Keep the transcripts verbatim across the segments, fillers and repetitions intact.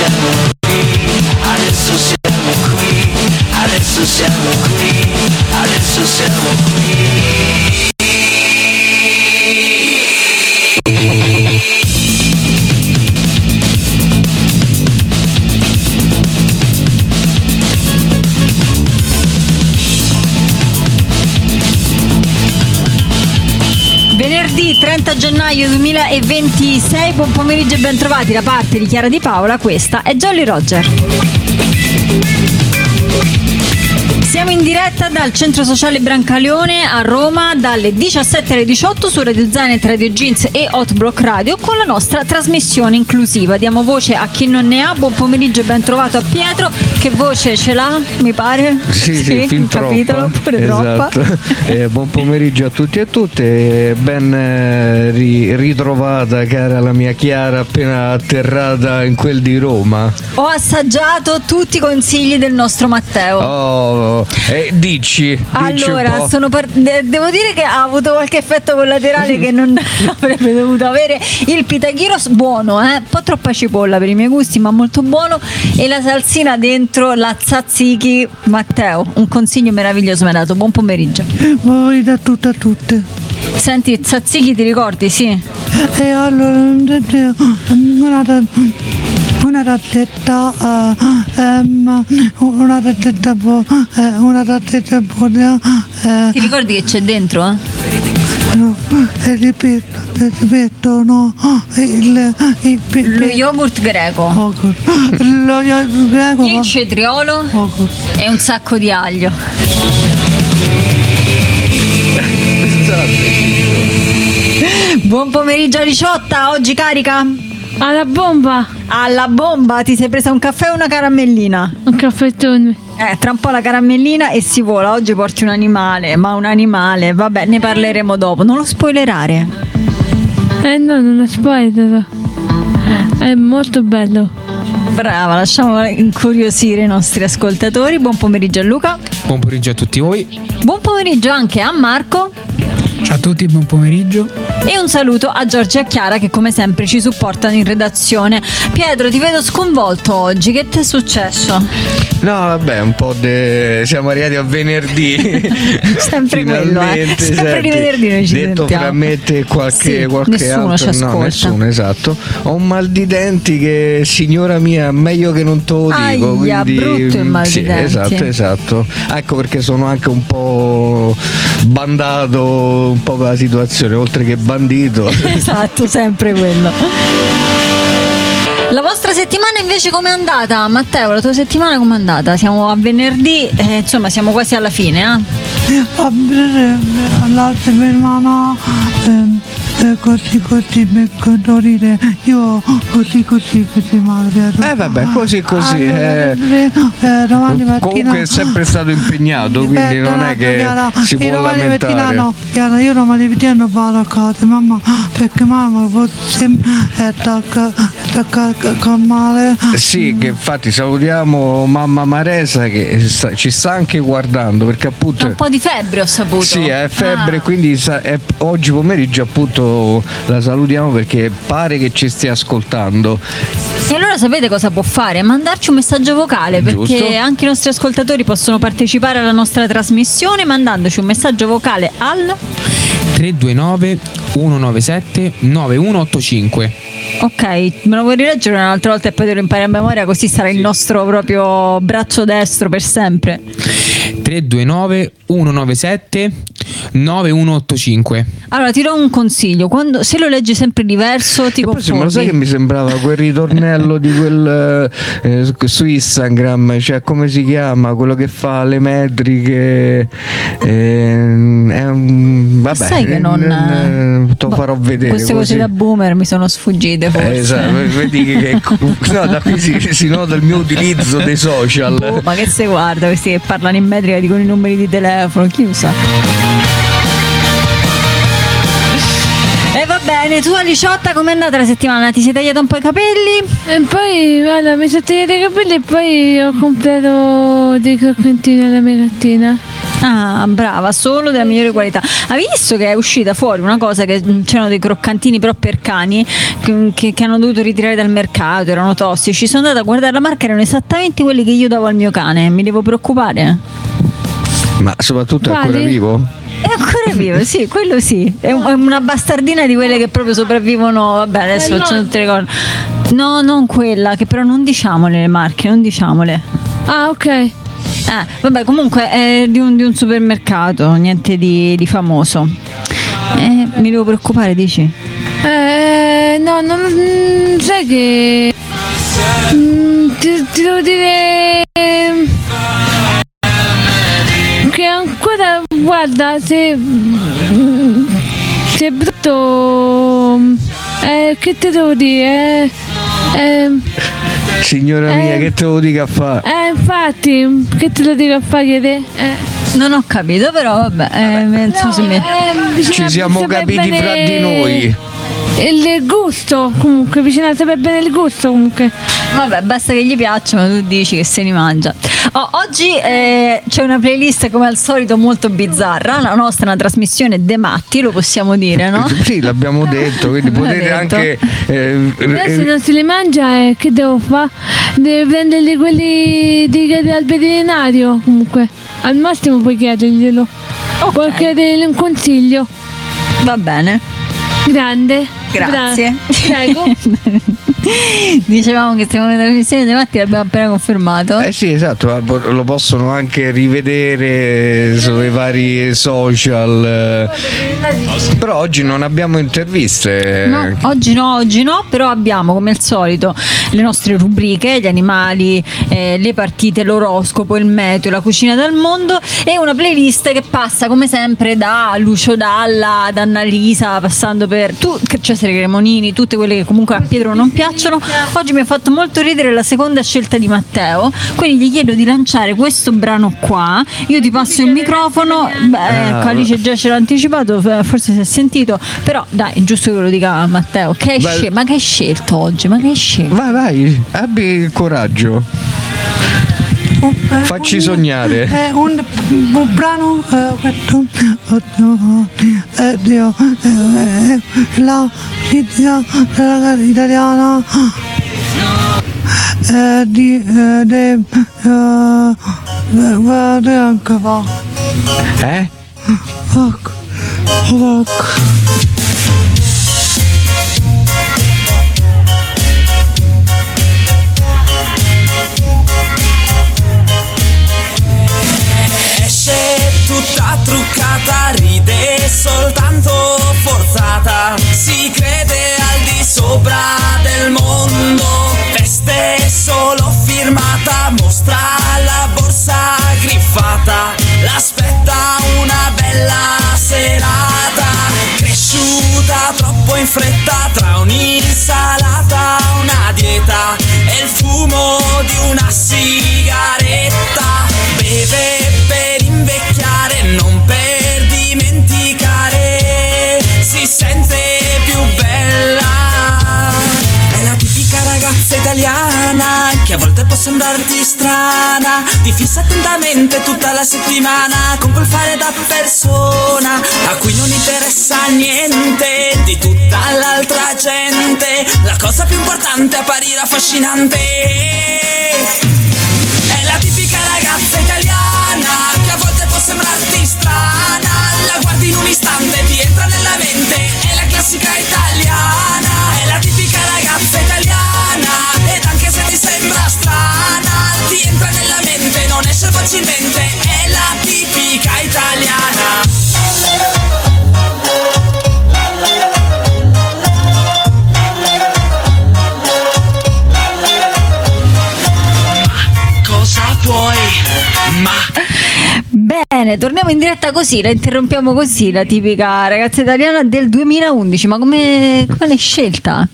siamo qui, adesso siamo qui, adesso siamo qui, adesso siamo qui. Venerdì trenta gennaio duemilaventisei, buon pomeriggio e ben trovati da parte di Chiara Di Paola, questa è Jolly Roger. Siamo in diretta dal Centro Sociale Brancaleone a Roma dalle diciassette alle diciotto su Radio Zanet, Radio Jeans e Hot Block Radio con la nostra trasmissione inclusiva. Diamo voce a chi non ne ha. Buon pomeriggio e ben trovato a Pietro. Che voce ce l'ha, mi pare? Sì, sì, sì, fin capitolo, troppa. Pure esatto. troppa. Eh, buon pomeriggio a tutti e a tutte. Ben eh, ri- ritrovata, cara la mia Chiara, appena atterrata in quel di Roma. Ho assaggiato tutti i consigli del nostro Matteo. Oh, eh, dici, dici allora, sono par- de- devo dire che ha avuto qualche effetto collaterale che non avrebbe dovuto avere. Il pitagyros buono, eh? Un po' troppa cipolla per i miei gusti, ma molto buono. E la salsina dentro, la tzatziki. Matteo, un consiglio meraviglioso mi ha dato. Buon pomeriggio. Voi da tutte a tutte. Senti, tzatziki ti ricordi? Sì. E allora una, una racchetta uh, um, una racchetta uh, una racchetta buona. Uh, Ti ricordi che c'è dentro? Eh? No, e ripeto, ripeto, no, il, il, il lo yogurt greco, oh, lo yogurt greco, il cetriolo oh, e un sacco di aglio. Buon pomeriggio a Riciotta, oggi carica? Alla bomba! Alla bomba, ti sei presa un caffè o una caramellina? Un caffettone. Eh, tra un po' la caramellina e si vola. Oggi porti un animale, ma un animale, vabbè, ne parleremo dopo. Non lo spoilerare. Eh no, non lo spoilerò. È molto bello. Brava, lasciamo incuriosire i nostri ascoltatori. Buon pomeriggio a Luca. Buon pomeriggio a tutti voi. Buon pomeriggio anche a Marco. Ciao a tutti, buon pomeriggio. E un saluto a Giorgia e a Chiara che come sempre ci supportano in redazione. Pietro, ti vedo sconvolto oggi, che ti è successo? No, vabbè, un po' de... siamo arrivati a venerdì. Sempre quello, eh. Sempre senti, di venerdì noi ci detto sentiamo. fra me e qualche, sì, qualche nessuno altro, ci ascolta. no, nessuno, esatto. Ho un mal di denti che, signora mia, meglio che non te lo dico. Aia, quindi, brutto il mal sì, di denti. Esatto, esatto. Ecco perché sono anche un po' bandato un po' per la situazione, oltre che bandito. Esatto, sempre quello. La vostra settimana invece com'è andata? Matteo, la tua settimana com'è andata? Siamo a venerdì, eh, insomma siamo quasi alla fine, eh? La settimana eh, così così mi colorire io così così così madre. Eh vabbè, così così. Eh. Eh, domani mattina. Comunque è sempre stato impegnato, quindi eh, non no, è che Chiara, si può domani lamentare. Mattina, no, Chiara, io domani mattina non vado a casa, mamma, perché mamma è con male. Sì, che infatti salutiamo mamma Maresa che sta, ci sta anche guardando, perché appunto un po' di febbre ho saputo. Sì, è febbre, ah. quindi sa, è, oggi pomeriggio appunto la salutiamo perché pare che ci stia ascoltando. E allora sapete cosa può fare? Mandarci un messaggio vocale, perché Giusto. anche i nostri ascoltatori possono partecipare alla nostra trasmissione mandandoci un messaggio vocale al tre due nove uno nove sette nove uno otto cinque. Ok, me lo vuoi rileggere un'altra volta e poi te lo impari a memoria, così sarà il nostro proprio braccio destro per sempre. tre due nove uno nove sette nove uno otto cinque. Allora ti do un consiglio: quando, se lo leggi sempre diverso ti confondi. Ma lo sai che mi sembrava quel ritornello di quel eh, su Instagram, cioè come si chiama quello che fa le metriche, eh, è un, vabbè, sai che non eh, te lo farò vedere queste così. cose da boomer mi sono sfuggite forse. Eh, esatto, vedi che no, da qui si, si nota il mio utilizzo dei social. Boh, ma che se guarda questi che parlano in metrica dicono i numeri di telefono, chi usa? E va bene, tu Aliciotta com'è andata la settimana? Ti sei tagliata un po' i capelli? E poi guarda, mi sono tagliata i capelli e poi ho comprato dei crocantini alla mia gattina. Ah, brava, solo della migliore qualità. Hai visto che è uscita fuori una cosa, che c'erano dei croccantini però per cani che, che, che hanno dovuto ritirare dal mercato, erano tossici. Sono andata a guardare la marca, erano esattamente quelli che io davo al mio cane. Mi devo preoccupare? Ma soprattutto è ancora Quali? vivo? È ancora vivo, sì, quello sì. È un- è una bastardina di quelle che proprio sopravvivono. Vabbè, adesso Eh, faccio no. tutte le cose. No, non quella, che però non diciamole le marche, non diciamole. Ah, ok. Eh, vabbè, comunque è di un, di un supermercato, niente di, di famoso. Eh, mi devo preoccupare, dici? Eh, no, non mm, sai che mm, ti, ti devo dire ehm, che ancora, guarda, se mm, se è brutto, eh, che ti devo dire? Eh, eh, Signora mia, Eh. che te lo dica a fare? eh, infatti, che te lo dico a fare? Eh, Non ho capito, però vabbè, eh, non so se mi- eh, bisogna Ci siamo sapere capiti bene fra di noi. Il gusto, comunque, bisogna sapere bene il gusto, comunque. Vabbè, basta che gli piacciono, tu dici che se li mangia. Oh, oggi eh, c'è una playlist come al solito molto bizzarra, la nostra è una trasmissione De Matti, lo possiamo dire, no? Sì, l'abbiamo detto, quindi L'ha potete detto. anche eh, Adesso eh, non se li mangia, eh, che devo fare? Devi prenderli quelli di chiedere al veterinario, comunque. Al massimo puoi chiederglielo. Puoi chiedergli un consiglio. Va bene. Grande. Grazie. Bra- Prego. Dicevamo che stiamo nella trasmissione De Matti, l'abbiamo appena confermato. eh sì, esatto, ma po- lo possono anche rivedere sui vari social. eh. Però oggi non abbiamo interviste. No, oggi no, oggi no, però abbiamo come al solito le nostre rubriche, gli animali, eh, le partite, l'oroscopo, il meteo, la cucina del mondo e una playlist che passa come sempre da Lucio Dalla, ad Annalisa, passando per tu, Cesare Cremonini, tutte quelle che comunque a Pietro non piacciono. Oggi mi ha fatto molto ridere la seconda scelta di Matteo, quindi gli chiedo di lanciare questo brano qua, io ti passo il microfono. Beh, ecco, Alice già ce l'ha anticipato, forse si è sentito, però dai, è giusto che lo dica a Matteo. Che hai Beh. scel- ma che hai scelto oggi? Ma che hai scelto? Vai, vai, abbi il coraggio. Facci sognare. È un, un brano eh, questo oddio, eh, Dio, eh, eh, la Italia della italiana eh, di eh, de, eh, guarda anche va Eh? fuck fuck. Esce tutta truccata, ride soltanto forzata, si crede al di sopra del mondo, veste solo firmata, mostra la borsa griffata, l'aspetta una bella serata, cresciuta troppo in fretta tra un'insalata, una dieta e il fumo di una sigaretta, beve per invecchiare, non per dimenticare, si sente più bella, è la tipica ragazza italiana che a volte può sembrarti strana, ti fissa attentamente tutta la settimana con quel fare da persona a cui non interessa niente di tutta l'altra gente, la cosa più importante è apparire affascinante. È la tipica ragazza italiana che a volte può sembrarti strana, la guardi in un istante, ti entra nella mente, è la classica italiana, è la tipica ragazza italiana, ed anche se ti sembra strana, ti entra nella mente, non esce facilmente, è la tipica italiana. Cosa vuoi? Ma Bene, torniamo in diretta così, la interrompiamo così, la tipica ragazza italiana del duemilaundici. Ma come, come l'hai scelta?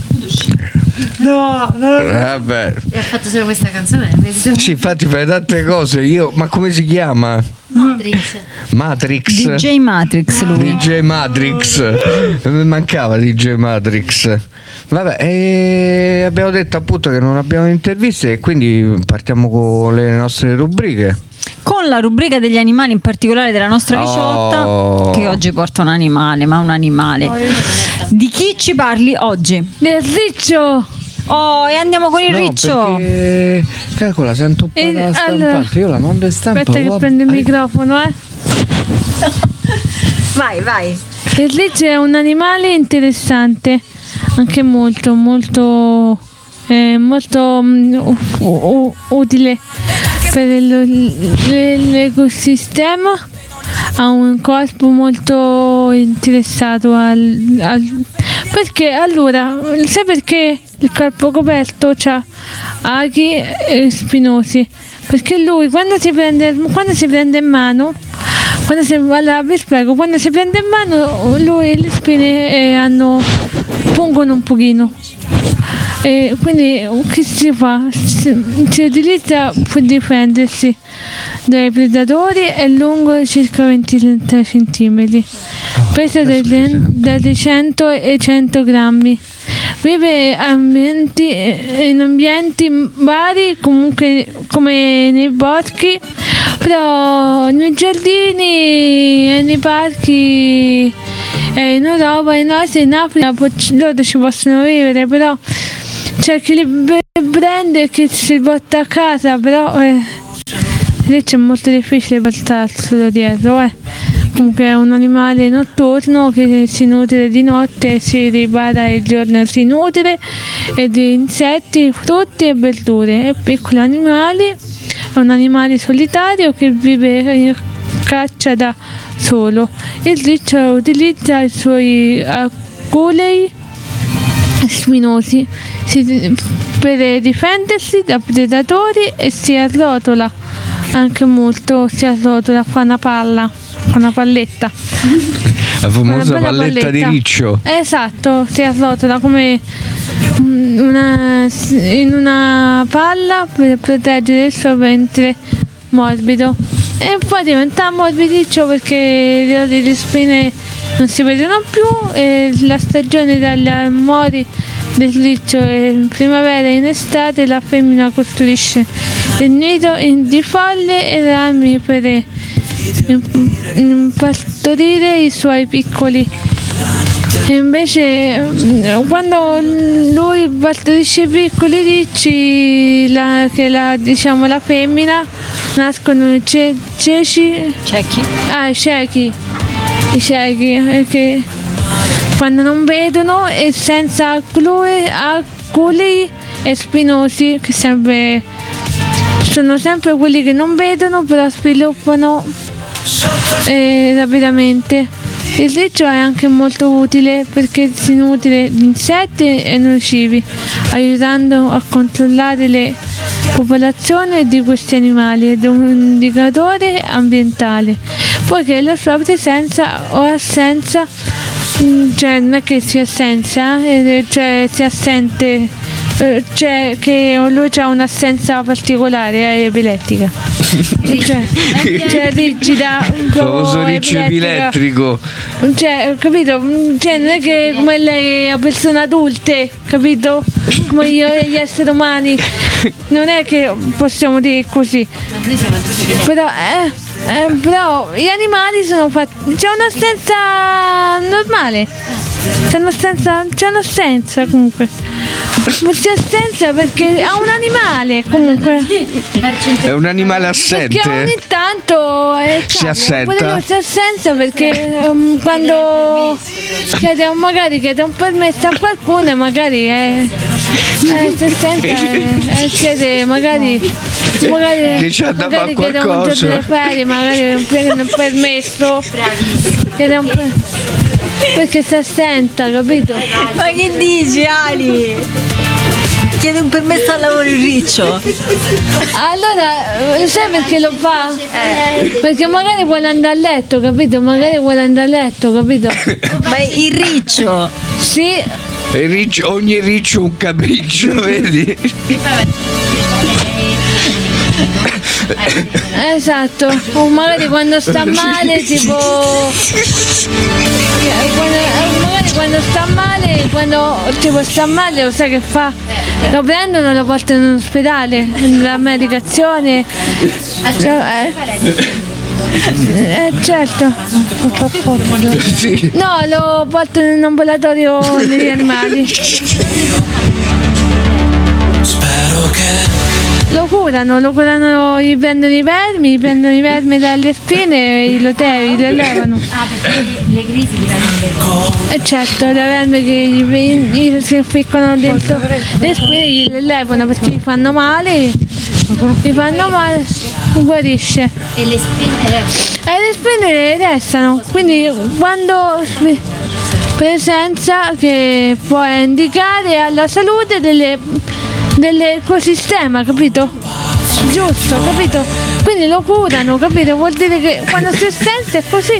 No, no, Vabbè. E ha fatto solo questa canzone. Sì, infatti fai tante cose. Io, ma come si chiama? Matrix. Matrix. D J Matrix lui. D J Matrix. Mi mancava D J Matrix. Vabbè, e abbiamo detto appunto che non abbiamo interviste e quindi partiamo con le nostre rubriche. Con la rubrica degli animali, in particolare della nostra Riciotta, Oh. che oggi porta un animale, ma un animale. Di chi ci parli oggi? Del riccio. Oh, e andiamo con il No, riccio. perché calcola, sento un po' E la allora- stampante. Io la mando in stampa. Aspetta che guarda. prendo il Eh, microfono, eh. Vai, vai. Il riccio è un animale interessante, anche molto, molto, eh, molto mm, u- u- utile per il- l- l'ecosistema. Ha un corpo molto interessato al, al- perché allora, sai perché il corpo coperto ha aghi e spinosi? Perché lui quando si prende, quando si prende in mano, quando si, allora, vi spiego, quando si prende in mano lui e le spine eh, hanno, pungono un pochino. E quindi che si fa? Si, si utilizza per difendersi dai predatori, è lungo circa venti centimetri, pesa dai cento ai cento grammi. Vive ambienti, in ambienti vari, comunque come nei boschi, però nei giardini e nei parchi e in Europa, in Asia, in Africa po- loro ci possono vivere, però c'è chi li prende e chi si porta a casa, però eh, lì c'è molto difficile portarselo dietro. Eh. Comunque è un animale notturno che si nutre di notte e si ripara il giorno, si nutre e di insetti, frutti e verdure. È piccoli animali, è un animale solitario che vive in caccia da solo. Il riccio utilizza i suoi aculei spinosi si- per difendersi da predatori e si arrotola anche molto, si arrotola, fa una palla, fa una palletta. La Una famosa bella palletta di riccio. Esatto, si arrotola come una, in una palla per proteggere il suo ventre morbido. E poi diventa morbidiccio perché le ore di spine non si vedono più e la stagione dagli mori del riccio è in primavera e in estate la femmina costruisce il nido in- di foglie e rami per im- partorire i suoi piccoli. E invece mm, quando lui partorisce i piccoli ricci, la, che la, diciamo la femmina, nascono i ce- ceci, Cecchi. ah, i ciechi, i ciechi, perché quando non vedono e senza aculi, aculi e spinosi, che sempre, sono sempre quelli che non vedono, però sviluppano eh, rapidamente. Il riccio è anche molto utile perché si nutre di insetti e nocivi, aiutando a controllare le popolazioni di questi animali ed è un indicatore ambientale, poiché la sua presenza o assenza, mm, cioè non è che si assenza, eh, cioè si assente, eh, cioè che lui ha un'assenza particolare, è epilettica. Cioè, cioè rigida, Il famoso riccio epilettica. epilettrico. Cioè, capito? Cioè, non è che come lei a persone adulte, capito? Come io e gli esseri umani. Non è che possiamo dire così. Però, eh, eh, però gli animali sono fatti. C'è un'assenza normale. C'è un'assenza. C'è un'assenza comunque. Si assenza perché ha un animale comunque. È un animale Perché ogni assente. tanto eh, Si cambia. assenta? Pure lui si assenza perché um, quando chiede, magari chiede un permesso a qualcuno e magari eh, eh, si assenta e chiede magari magari, Che c'ha da magari fare chiede un qualcosa. giorno di ferie, magari chiede un permesso, chiede un per- perché si assenta, capito? Ma che dici, Ali? Chiede un permesso al lavoro il riccio. Allora, eh, sai perché lo fa? Perché magari vuole andare a letto, capito? Magari vuole andare a letto, capito? Ma il riccio. Sì, E riccio- ogni riccio un capriccio, vedi? Esatto, o magari quando sta male tipo quando, magari quando sta male, quando tipo sta male lo sai che fa? Lo prendono e lo portano in ospedale, la medicazione. Cioè, eh. Eh certo. No, lo portano in ambulatorio degli animali. Spero che Lo curano, lo curano, gli prendono i vermi, gli prendono i vermi dalle spine e lo te- lo levano. Ah, perché le crisi di Eh certo, le vermi che gli, gli si inficcano dentro le spine le levano perché gli fanno male, gli fanno male, guarisce. E le spine? E le spine le restano, quindi quando presenza che può indicare alla salute delle, dell'ecosistema, capito? Giusto, capito? Quindi lo curano, capito? Vuol dire che quando si sente è così.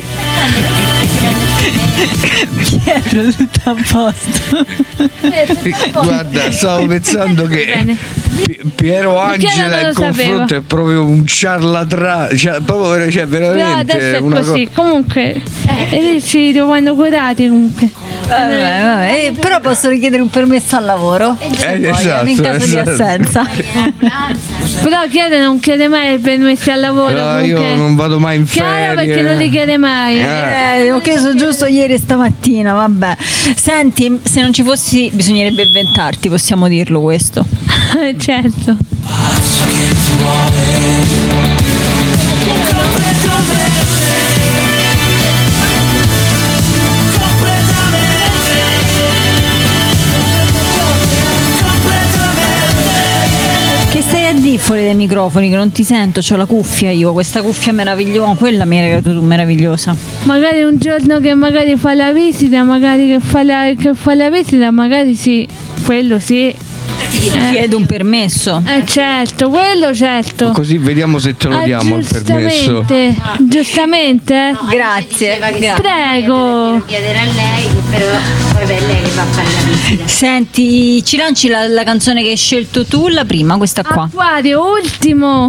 Pietro, tutto a posto. Guarda, stavo pensando che Bene. Pi- Piero Angela in confronto è proprio un ciarlatano, cioè, proprio, cioè, No, veramente adesso è una così, comunque eh, ci devono curati comunque. Vabbè, vabbè. Eh, però posso richiedere un permesso al lavoro Eh, Poi, esatto, in caso esatto. di assenza. Però chiede non chiede mai il permesso al lavoro. No, io comunque. non vado mai in Chiaro ferie. perché non li chiede mai. Eh, ho chiesto giusto ieri e stamattina, vabbè. Senti, se non ci fossi bisognerebbe inventarti, possiamo dirlo questo. Certo. Che stai a dire fuori dai microfoni che non ti sento, c'ho la cuffia io, questa cuffia meravigliosa, quella mi hai regalato tu, meravigliosa. Magari un giorno che magari fa la visita, magari che fa la, che fa la visita, magari sì, quello sì. Ti chiedo un permesso. Eh certo, quello certo. Così vediamo se te lo Ah, diamo il permesso. giustamente, giustamente. eh? Grazie, grazie. Prego. Chiedere a lei, però poi è lei che va a fare la visita. Senti, ci lanci la, la canzone che hai scelto tu, la prima, questa qua. Acquario, ultimo.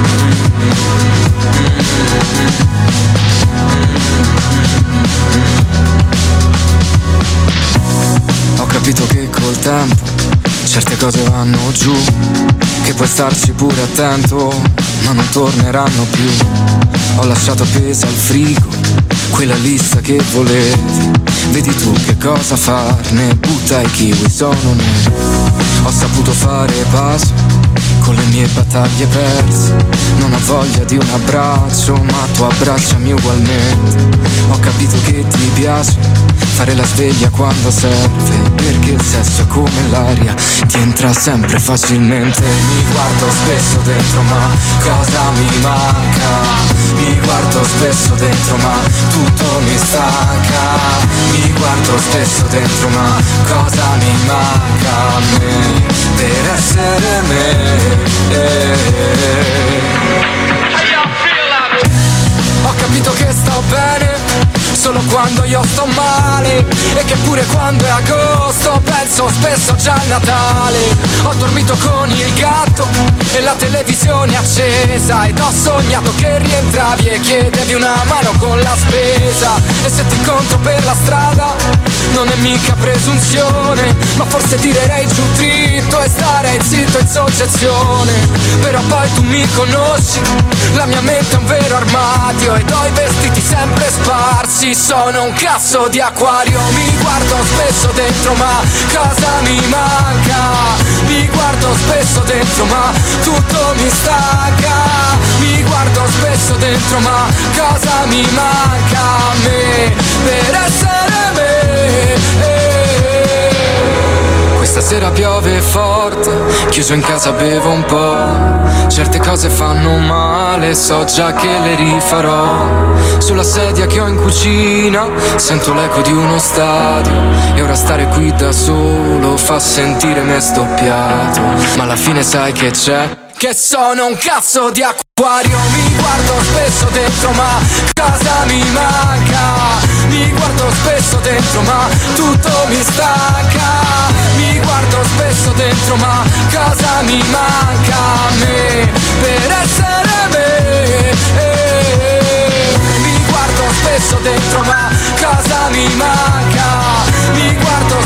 Ho capito che col tempo certe cose vanno giù, che puoi starci pure attento, ma non torneranno più. Ho lasciato appesa al frigo quella lista che volevi, vedi tu che cosa farne, butta i kiwi, sono neri. Ho saputo fare pace con le mie battaglie perse, non ho voglia di un abbraccio, ma tu abbracciami ugualmente. Ho capito che ti piace fare la sveglia quando serve, perché il sesso è come l'aria, ti entra sempre facilmente. Mi guardo spesso dentro ma cosa mi manca, mi guardo spesso dentro ma tutto mi stanca, mi guardo spesso dentro ma cosa mi manca a me per essere me. Ho capito che sto bene solo quando io sto male, e che pure quando è agosto penso spesso già al Natale. Ho dormito con il gatto e la televisione accesa, ed ho sognato che rientravi e chiedevi una mano con la spesa. E se ti incontro per la strada non è mica presunzione, ma forse tirerei giù dritto e starei zitto in soggezione. Però poi tu mi conosci, la mia mente è un vero armadio, ed ho i vestiti sempre sparsi, sono un cazzo di acquario. Mi guardo spesso dentro ma cosa mi manca, mi guardo spesso dentro ma tutto mi stanca, mi guardo spesso dentro ma cosa mi manca a me per essere me. Questa sera piove forte, chiuso in casa bevo un po', certe cose fanno male, so già che le rifarò. Sulla sedia che ho in cucina sento l'eco di uno stadio, e ora stare qui da solo fa sentire me stoppiato. Ma alla fine sai che c'è? Che sono un cazzo di acquario. Mi guardo spesso dentro ma cosa mi manca, mi guardo spesso dentro ma tutto mi stanca, mi guardo spesso dentro ma cosa mi manca a me per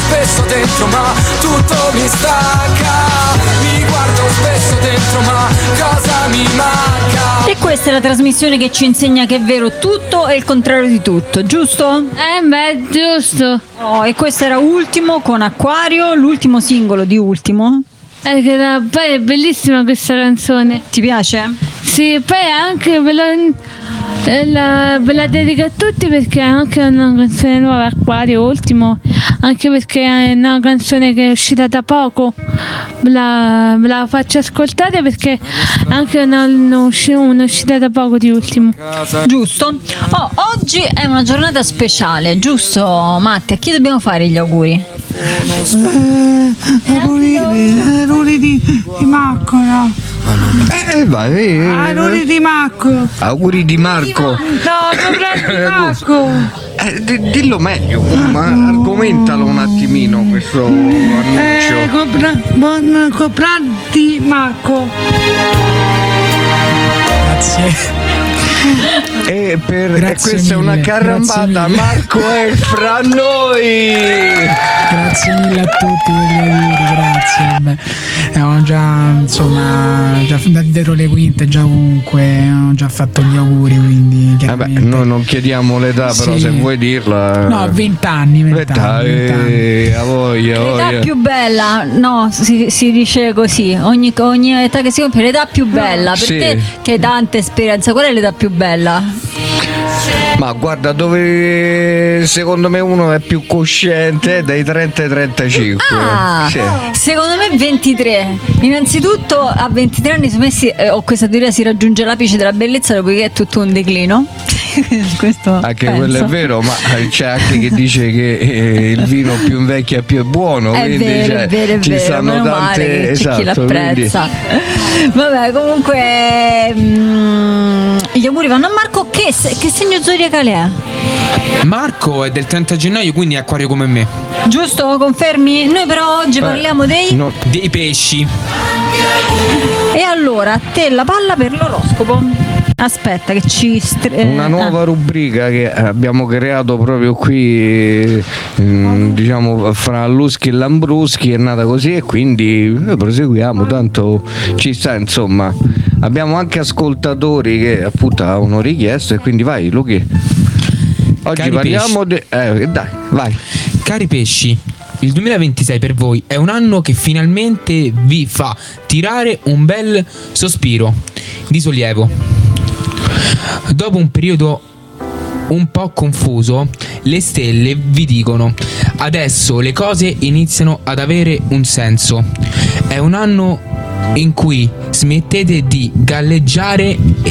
spesso dentro ma tutto mi stanca. Mi guardo spesso dentro ma cosa mi manca. E questa è la trasmissione che ci insegna che è vero tutto e il contrario di tutto, giusto? Eh beh, giusto. Oh, e questo era Ultimo con Acquario, l'ultimo singolo di Ultimo. Eh, che era, poi è bellissima questa canzone. Ti piace? Sì, poi anche ve la, la, ve la dedico a tutti perché è anche una canzone nuova, Acquario, Ultimo, anche perché è una canzone che è uscita da poco. Ve la, ve la faccio ascoltare perché è anche una, un'uscita da poco di Ultimo. Giusto. Oh, oggi è una giornata speciale, giusto Matti? A chi dobbiamo fare gli auguri? Eh, auguri, auguri di, di Marco, no? Eh, vai, eh, Auguri di Marco. auguri di Marco. No, compleanno di Marco. Eh, di- dillo meglio, ma argomentalo un attimino questo annuncio. Eh, compra- buon compleanno di Marco. Grazie. E per e Grazie questa è una mille, carambata, grazie mille. Marco è fra noi. Grazie mille a tutti per gli auguri, grazie. Beh, ho già, insomma, già dietro le quinte, già comunque ho già fatto gli auguri, quindi Vabbè, chiaramente. noi non chiediamo l'età, però Sì. se vuoi dirla. No, vent'anni, L'età, vent'anni, vent'anni. eh, a voglia, a L'età voglia. più bella, no, si, si dice così, ogni, ogni età che si compie, l'età più bella, per Sì. te che hai tanta esperienza, qual è l'età più bella? Ma guarda, dove secondo me uno è più cosciente è dai trenta ai trentacinque. Ah, Sì. secondo me ventitré. Innanzitutto a ventitré anni secondo me si, eh, ho questa teoria, si raggiunge l'apice della bellezza, dopodiché è tutto un declino. Questo Anche penso. quello è vero, ma c'è anche chi dice che eh, il vino più invecchia più è buono. È quindi vero, cioè, è vero, è ci vero, stanno meno male tante. che c'è Esatto, chi l'apprezza. quindi- Vabbè, comunque mm, gli auguri vanno a Marco. Che, se- che segno zodiacale è? Marco è del trenta gennaio, quindi è acquario come me. Giusto? Confermi? Noi però oggi Eh, parliamo dei... no, Dei pesci. E allora, a te la palla per l'oroscopo. Aspetta che ci... Stre- una eh, nuova rubrica che abbiamo creato proprio qui, mm, diciamo fra Luschi e Lambruschi, è nata così e quindi noi proseguiamo, tanto ci sta, insomma. Abbiamo anche ascoltatori che appunto avevano richiesto e quindi vai Luchi. Oggi Cari parliamo di... Eh, dai, vai. Cari pesci, il duemilaventisei per voi è un anno che finalmente vi fa tirare un bel sospiro di sollievo. Dopo un periodo un po' confuso, le stelle vi dicono: adesso le cose iniziano ad avere un senso. È un anno in cui smettete di galleggiare e,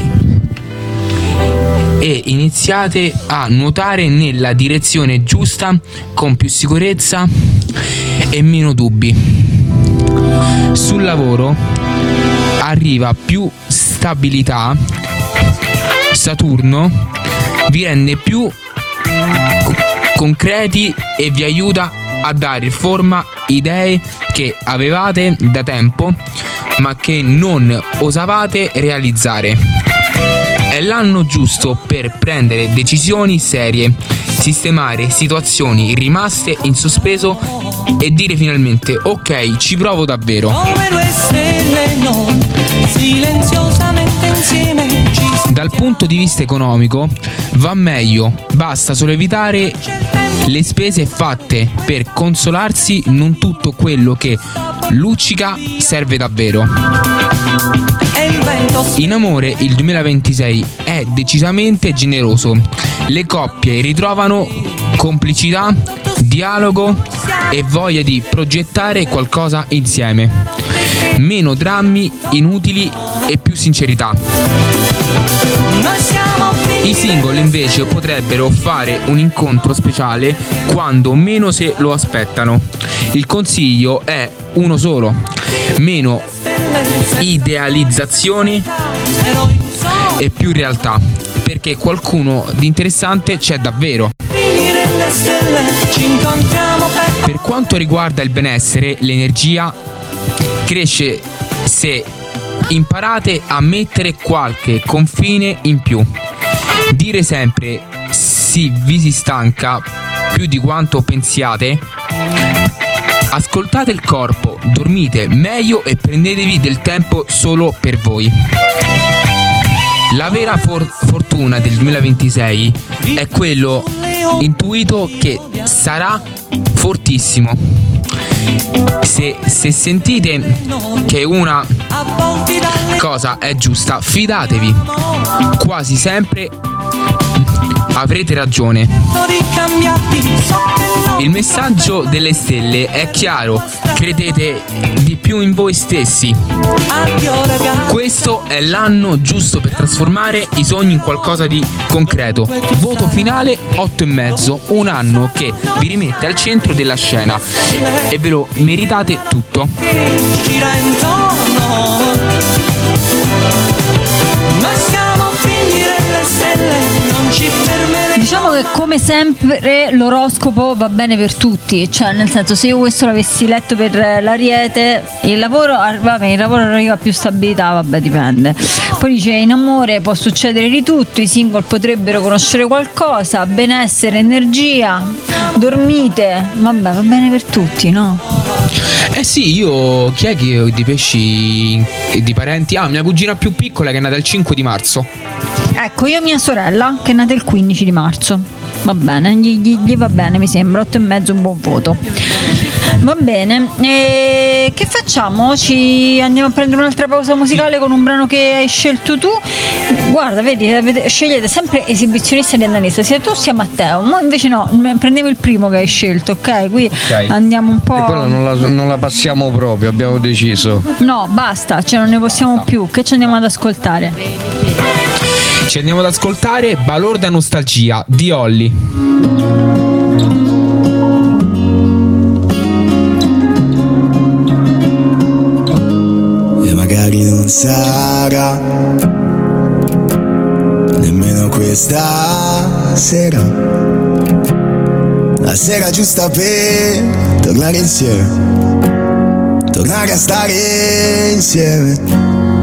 e iniziate a nuotare nella direzione giusta con più sicurezza e meno dubbi. Sul lavoro arriva più stabilità. Saturno vi rende più co- concreti e vi aiuta a dare forma a idee che avevate da tempo ma che non osavate realizzare. È l'anno giusto per prendere decisioni serie, sistemare situazioni rimaste in sospeso e dire finalmente: ok, ci provo davvero. Come due stelle noi, silenziosamente insieme ci Dal punto di vista economico va meglio, basta solo evitare le spese fatte per consolarsi, non tutto quello che luccica serve davvero. e il vento In amore il duemilaventisei è decisamente generoso. Le coppie ritrovano complicità, dialogo e voglia di progettare qualcosa insieme. Meno drammi inutili e più sincerità. noi siamo I single invece potrebbero fare un incontro speciale quando meno se lo aspettano. Il consiglio è uno solo: meno idealizzazioni e più realtà, perché qualcuno di interessante c'è davvero. finire le stelle, ci incontriamo per Per quanto riguarda il benessere, l'energia cresce se imparate a mettere qualche confine in più. Dire sempre sì vi si stanca più di quanto pensiate Ascoltate il corpo, dormite meglio e prendetevi del tempo solo per voi. La vera for- fortuna del duemilaventisei è quello intuito che sarà fortissimo. Se, se sentite che una cosa è giusta, fidatevi, quasi sempre avrete ragione. Il messaggio delle stelle è chiaro: credete di più in voi stessi. Questo è l'anno giusto per trasformare i sogni in qualcosa di concreto. Voto finale otto e mezzo, un anno che vi rimette al centro della scena e ve lo meritate tutto. Diciamo che come sempre l'oroscopo va bene per tutti, cioè nel senso, se io questo l'avessi letto per l'Ariete, il lavoro, vabbè, il lavoro arriva più stabilità, vabbè, dipende. Poi dice: in amore può succedere di tutto, i single potrebbero conoscere qualcosa, benessere, energia, dormite, vabbè, va bene per tutti, no? Eh sì, io chi è che ho di pesci di parenti? Ah, mia cugina più piccola che è nata il cinque di marzo. Ecco, io mia sorella che è nata il quindici di marzo. Va bene, gli, gli, gli va bene, mi sembra, otto e mezzo, un buon voto. Va bene, e che facciamo? Ci andiamo a prendere un'altra pausa musicale con un brano che hai scelto tu. Guarda, vedi, avete, scegliete sempre esibizionista di Annalisa, sia tu sia Matteo. Ma invece no, prendevo il primo che hai scelto, ok? Qui okay. Andiamo un po'. E quella non la, non la passiamo proprio, abbiamo deciso. No, basta, cioè non ne possiamo no. più. Che ci andiamo ad ascoltare? Ci andiamo ad ascoltare Balorda Nostalgia di Olly. E magari non sarà nemmeno questa sera la sera giusta per tornare insieme, tornare a stare insieme.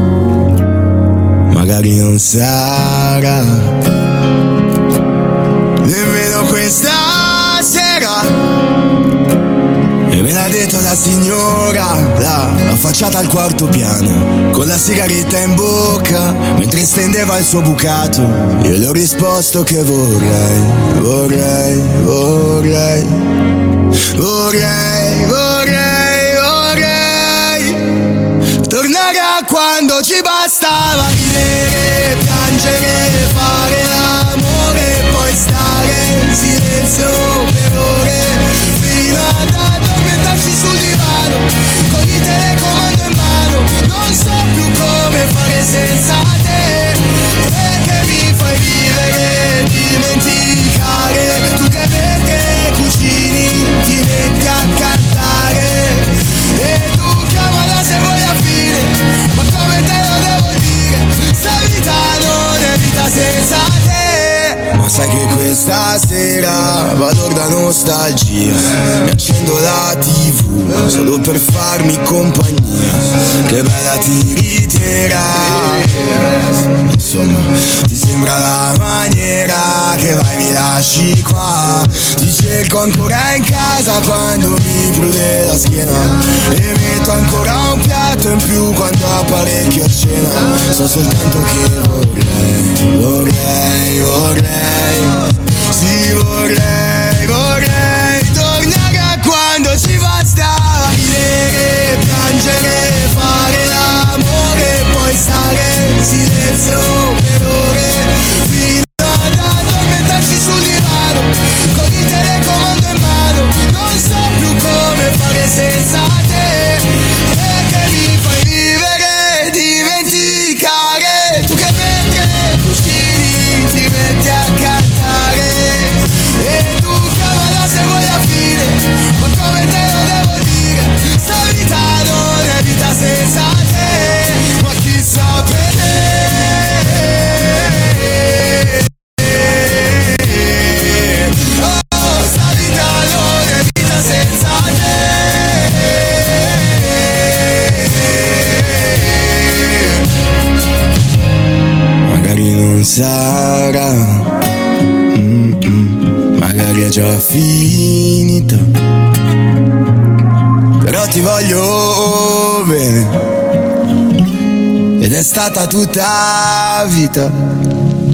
Magari non sarà nemmeno questa sera, e me l'ha detto la signora, là, affacciata al quarto piano, con la sigaretta in bocca, mentre stendeva il suo bucato. Io le ho risposto che vorrei, vorrei, vorrei, vorrei, vorrei, vorrei tornare a quando ci bastava ridere, piangere, fare l'amore e poi stare in silenzio per ore, fino ad addormentarsi sul divano, con il telecomando in mano. Non so più come fare senza te, perché mi fai vivere, dimenticare, tu che perché cucini, ti metti a cantare, e tu chiamala se vuoi a fine, ma come te lo devo dire, sta vita non è vita senza te. Ma sai che questa sera vado da nostalgia, mi accendo la tivù solo per farmi compagnia, che bella tiritera. Insomma, ti sembra la maniera che vai mi lasci qua, ti cerco ancora in casa quando mi prude la schiena, e metto ancora un piatto in più quando apparecchio a cena. So soltanto che vorrei, vorrei, vorrei, sì vorrei, vorrei tornare a quando ci bastava ridere, piangere, fare l'amore e poi stare in silenzio per ore, fino ad addormentarsi sul divano, con il telecomando in mano. Non so più come fare senza te, perché mi fai vivere, dimenticare, tu che perché cucini, ti metti a cantare, e tu chiamala se vuoi a fine, ma come te lo devo dire, sta vita non è vita senza te, ma chissà perché. Oh, sta vita non è vita senza te. Magari non sarà, mm-mm, magari è già finita, io ti voglio bene ed è stata tutta vita.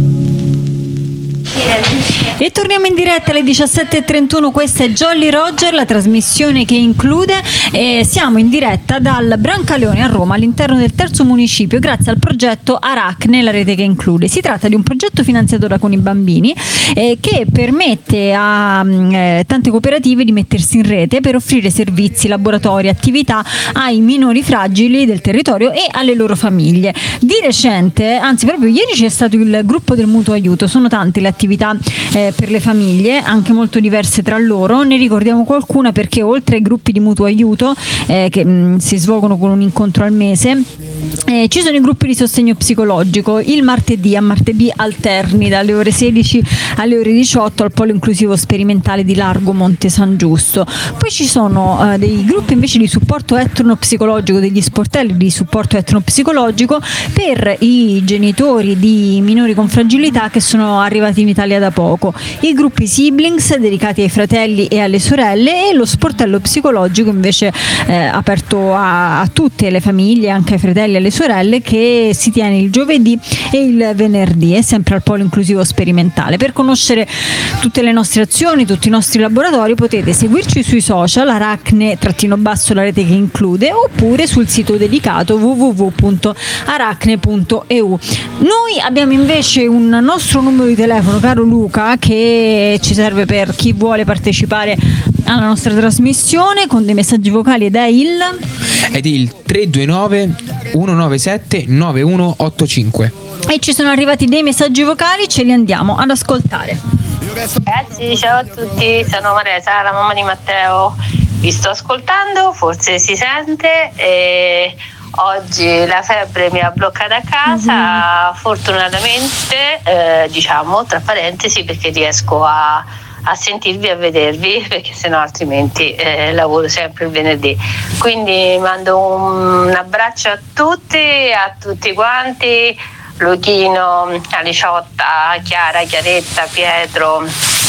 E torniamo in diretta alle diciassette e trentuno, questa è Jolly Roger, la trasmissione che include, e siamo in diretta dal Brancaleone a Roma all'interno del terzo municipio grazie al progetto Aracne, la rete che include. Si tratta di un progetto finanziato da Con i Bambini eh, che permette a eh, tante cooperative di mettersi in rete per offrire servizi, laboratori, attività ai minori fragili del territorio e alle loro famiglie. Di recente, anzi proprio ieri, c'è stato il gruppo del mutuo aiuto, sono tante le attività eh, per le famiglie, anche molto diverse tra loro. Ne ricordiamo qualcuna perché oltre ai gruppi di mutuo aiuto eh, che mh, si svolgono con un incontro al mese, eh, ci sono i gruppi di sostegno psicologico il martedì a martedì alterni dalle ore sedici alle ore diciotto al polo inclusivo sperimentale di Largo Monte San Giusto. Poi ci sono eh, dei gruppi invece di supporto etnopsicologico, degli sportelli di supporto etnopsicologico per i genitori di minori con fragilità che sono arrivati in Italia da poco, i gruppi siblings dedicati ai fratelli e alle sorelle e lo sportello psicologico invece eh, aperto a, a tutte le famiglie, anche ai fratelli e alle sorelle, che si tiene il giovedì e il venerdì, è sempre al polo inclusivo sperimentale. Per conoscere tutte le nostre azioni, tutti i nostri laboratori, potete seguirci sui social Aracne trattino basso la rete che include, oppure sul sito dedicato w w w punto aracne punto e u. Noi abbiamo invece un nostro numero di telefono, caro Luca, che ci serve per chi vuole partecipare alla nostra trasmissione con dei messaggi vocali, ed è il ed il tre due nove uno nove sette nove uno otto cinque. E ci sono arrivati dei messaggi vocali, ce li andiamo ad ascoltare. Ragazzi, ciao a tutti, sono Maresa, la mamma di Matteo. Vi sto ascoltando, forse si sente, e oggi la febbre mi ha bloccata a casa, mm-hmm. Fortunatamente, eh, diciamo, tra parentesi, perché riesco a, a sentirvi e a vedervi, perché sennò altrimenti eh, lavoro sempre il venerdì. Quindi mando un, un abbraccio a tutti, a tutti quanti, Luchino, Aliciotta, Chiara, Chiaretta, Pietro.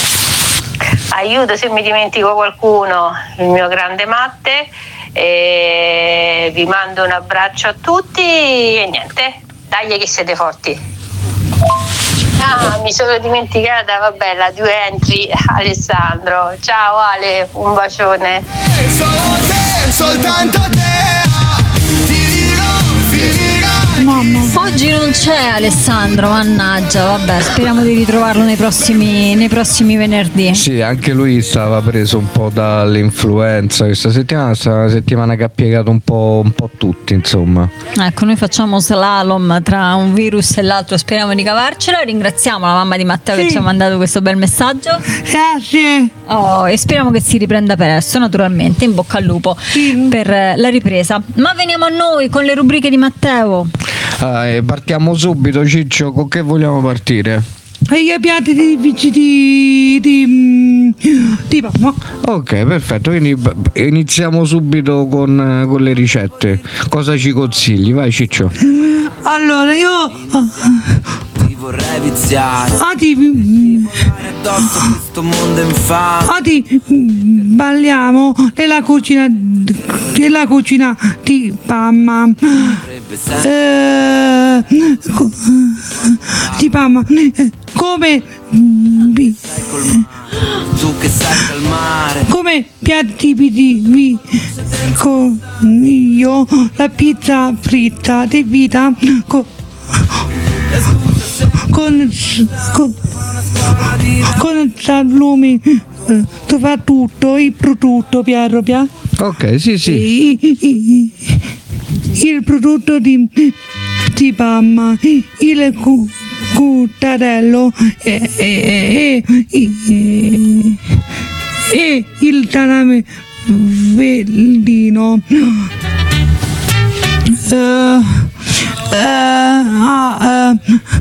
Aiuto se mi dimentico qualcuno, il mio grande Matte. E vi mando un abbraccio a tutti e niente, dai che siete forti. Ah, mi sono dimenticata, vabbè, la due entry Alessandro. Ciao Ale, un bacione. Solo te, soltanto te. Mamma. Oggi non c'è Alessandro, mannaggia, vabbè, speriamo di ritrovarlo nei prossimi, nei prossimi venerdì. Sì, anche lui stava preso un po' dall'influenza questa settimana, sta una settimana che ha piegato un po', un po' tutti, insomma. Ecco, noi facciamo slalom tra un virus e l'altro, speriamo di cavarcela. Ringraziamo la mamma di Matteo sì. che ci ha mandato questo bel messaggio. Grazie. Oh, e speriamo che si riprenda presto, naturalmente, in bocca al lupo sì. per la ripresa. Ma veniamo a noi con le rubriche di Matteo. Ah, e partiamo subito, Ciccio, con che vogliamo partire? I piatti di di di, di mamma. Ok, perfetto, quindi iniziamo subito con, con le ricette. Cosa ci consigli? Vai Ciccio. Allora io vorrei viziare ah, ti, questo mondo infame. ah, ti balliamo nella cucina nella cucina di mamma eh, di mamma come tu che sai calmare come piatti di con io la pizza fritta di vita con con con, con salumi eh, soprattutto il prodotto Piero Piero. Ok, sì sì. Il, il prodotto di di mamma, il cu, cuttarello e, e, e, e, e il salame verdino. Uh, uh, uh,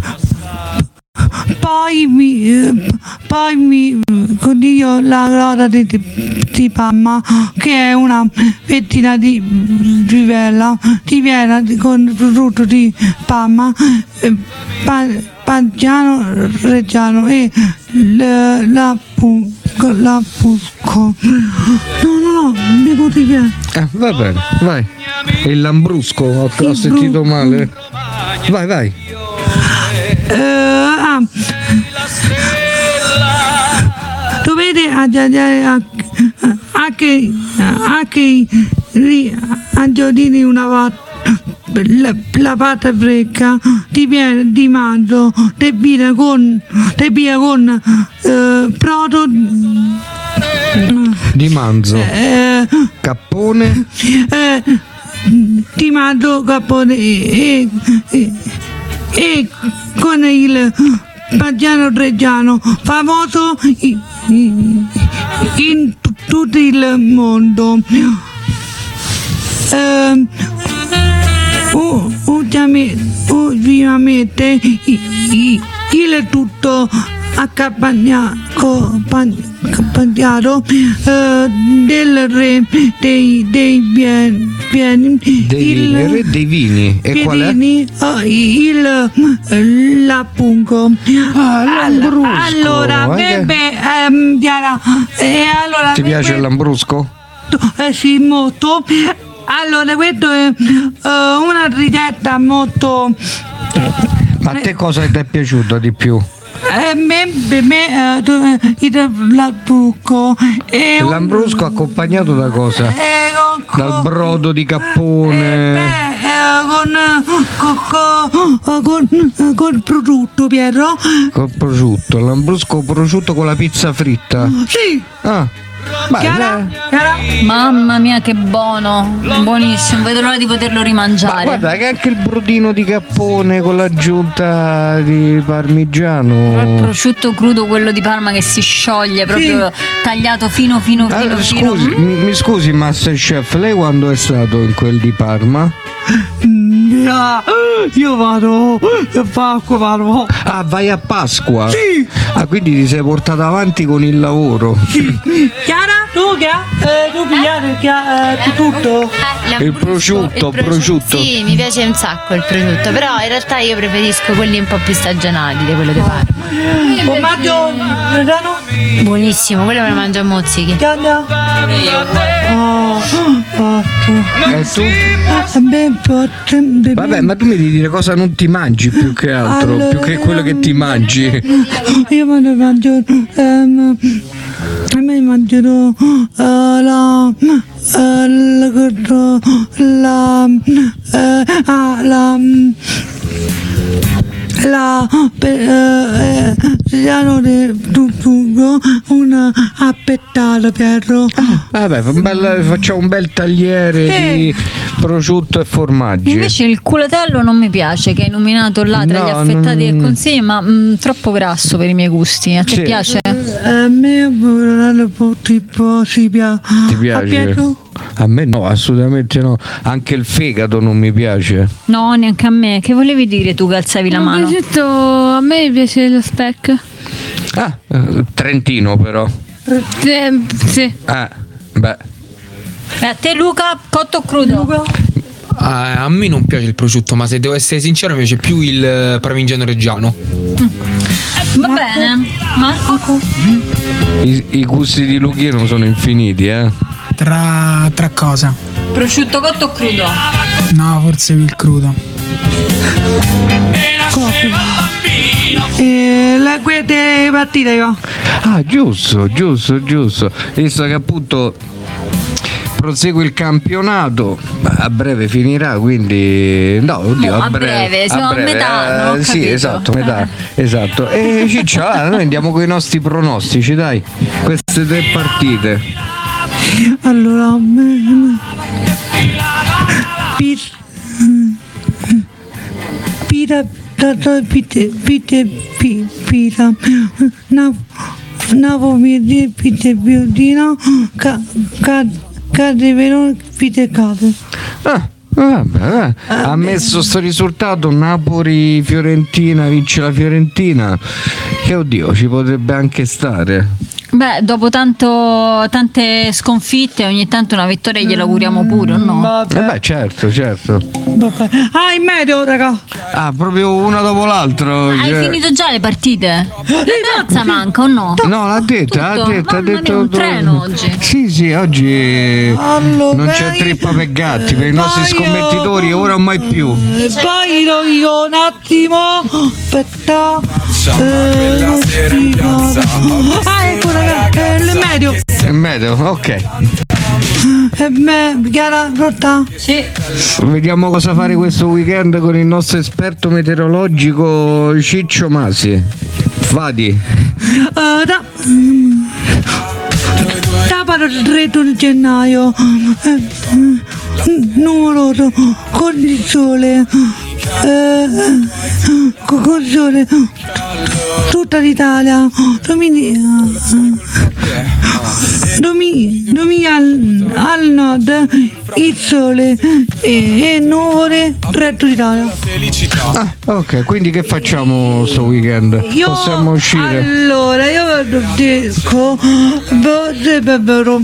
poi mi poi mi condiglio la rosa di, di mamma, che è una fettina di trivella di Vienna con prodotto di mamma, pa, Paggiano Reggiano e la, la con la Busco. No, no, no, mi potevi chiedere. Eh, va bene, vai. Il Lambrusco, ho, ho sentito male. Vai, vai. Eh, ah. Dovete anche anche angiolini una volta la, la pata fresca di, di manzo di bina con di bina con eh, proto di manzo eh, cappone eh, di manzo cappone e, e, e con il Paggiano Reggiano famoso in, in tutto il mondo. Eh, ultimamente il tutto accompagnato eh, del re dei, dei bien, bien, dei, il, re dei vini e qual è? Oh, il l'appunto ah, Lambrusco. Allora beh, ehm, Diana, eh, allora ti piace il Lambrusco? Eh, sì, molto. Allora, questo è uh, una ricetta molto. Ma a te cosa ti è piaciuto di più? Eh, me, per me uh, il Lambrusco è il Lambrusco un... accompagnato da cosa? Eh, con, dal brodo di cappone. Eh, beh, eh, con, con, con, con prosciutto, Piero. Col prosciutto, il Lambrusco prosciutto con la pizza fritta. Sì. Ah. Vai, Chiara? Chiara? Mamma mia che buono, buonissimo, vedo l'ora di poterlo rimangiare. Ma guarda che anche il brodino di cappone con l'aggiunta di parmigiano. Il prosciutto crudo, quello di Parma che si scioglie, proprio sì. tagliato fino fino fino, allora, fino. Scusi, mi, mi scusi Masterchef, lei quando è stato in quel di Parma? Io vado a Pasqua, vado. Ah, vai a Pasqua? Sì. Ah, quindi ti sei portato avanti con il lavoro. Sì. Chiara? Tu che eh, tu pigliare eh, tutto? Eh, il prosciutto, il prosciutto. Sì, mi piace un sacco il prosciutto, però in realtà io preferisco quelli un po' più stagionali di quello di Parma. Formaggio reggiano? Buonissimo, quello me lo mangio a mozzichi. Chiara? Oh, fatto. E tu? Beh, vabbè, ma tu mi devi dire cosa non ti mangi più che altro, allora, più che quello che ti mangi. Io me ne mangio um, a me mangerò uh, la uh, la la uh, ah, la la eh, eh, una appettata, Piero. Vabbè, un bel, facciamo un bel tagliere eh. di prosciutto e formaggi. Invece il culatello non mi piace, che hai nominato là tra no, gli affettati non... che consigli, ma mh, troppo grasso per i miei gusti. A te sì. piace? A me tipo si piace. Ti piace? A me no, assolutamente no. Anche il fegato non mi piace. No, neanche a me. Che volevi dire tu che alzavi la mano? Detto, a me piace lo speck. Ah, eh, Trentino però. Eh, sì. Ah, beh. E a te Luca, cotto o crudo? Luca? Ah, a me non piace il prosciutto, ma se devo essere sincero mi piace più il parmigiano reggiano. Mm. Va bene. Marco? I, I gusti di Luchino sono infiniti, eh. Tra, tra cosa? Prosciutto cotto o crudo? No, forse il crudo. Eh, la guede partita io. Ah, giusto, giusto, giusto. Visto che appunto prosegue il campionato, a breve finirà, quindi no, oddio, no, a, a breve, breve, siamo a breve, a metà, eh, no? sì, esatto, metà, esatto. E Ciccio, allora, noi andiamo con i nostri pronostici, dai, queste tre partite. Allora, Pita, Pita, Pita, Pita, Pita, Napoli, Pita, Biodino, Cade, Verona, Pita, Cade. Ah. Vabbè, ha messo sto risultato Napoli-Fiorentina, vince la Fiorentina, che oddio ci potrebbe anche stare. Beh, dopo tanto, tante sconfitte ogni tanto una vittoria gliela auguriamo pure, o no? Eh beh, certo, certo. Vabbè. Ah, in medio, raga. Ah, proprio una dopo l'altro. Hai cioè... finito già le partite? La terza manca o no? No, l'ha detta, l'ha detta, ha detto un treno oggi. Sì, sì, oggi Allora, non c'è trippa per gatti, per i nostri Vai, scommettitori ora o mai più. E poi io, io un attimo. Aspetta. Eh, non si vado. Ah, ecco ragazzi, è il medio. È medio, ok. E me, Chiara, pronta? Sì. Vediamo cosa fare questo weekend con il nostro esperto meteorologico Ciccio Masi. Vadi. Uh, da, sabato trentuno gennaio, eh, numero con il sole, eh, con il sole, tutta l'Italia, domenica, domenica, domenica al, al nord, il sole e, e nuvole, retto d'Italia. Ah, ok, quindi che facciamo sto weekend? Io, Possiamo uscire? Allora, io dico, potrebbero.